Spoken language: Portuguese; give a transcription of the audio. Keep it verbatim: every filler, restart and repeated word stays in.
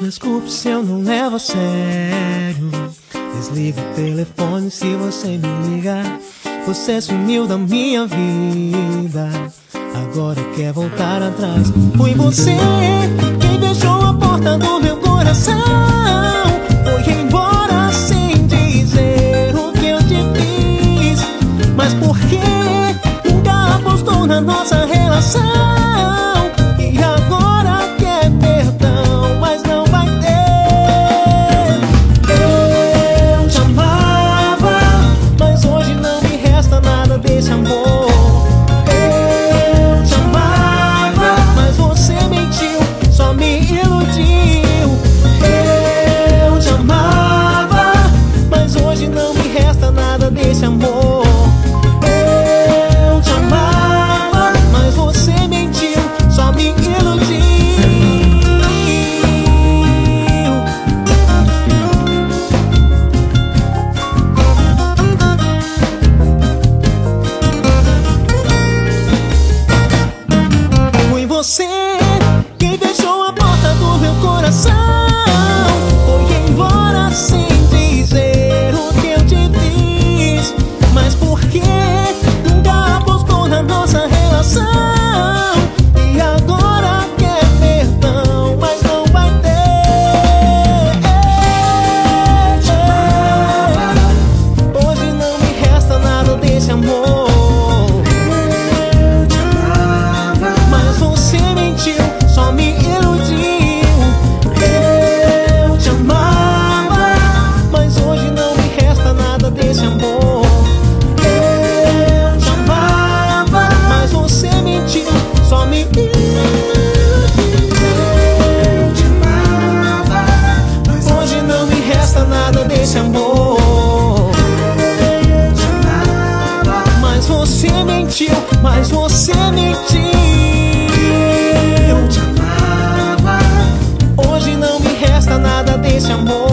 desculpe se eu não levo a sério. Desliga o telefone se você me ligar. Você sumiu da minha vida, agora quer voltar atrás. Foi você quem fechou a porta do meu coração. Foi embora sem dizer o que eu te fiz. Mas por que nunca apostou na nossa relação? E agora quer perdão, mas não vai ter. Eu te amava, mas hoje não me resta nada desse amor. Eu te amava, mas você mentiu, só me iludiu. Eu te amava, mas hoje não me resta nada desse amor. Eu te amava, mas você mentiu, só me iludiu. Foi você quem fechou a porta do meu coração. Foi embora sem dizer o que eu te fiz. Mas por que nunca apostou na nossa relação? E agora quer perdão, mas não vai ter. Hoje não me resta nada desse amor. Mas você mentiu, só me iludiu. Eu te amava, mas hoje não me resta nada desse amor. Eu te amava, mas você mentiu, só me iludiu. Eu te amava, mas hoje não me resta nada desse amor. Eu te amava, mas você mentiu, mas você mentiu. Eu te amava, hoje não me resta nada desse amor.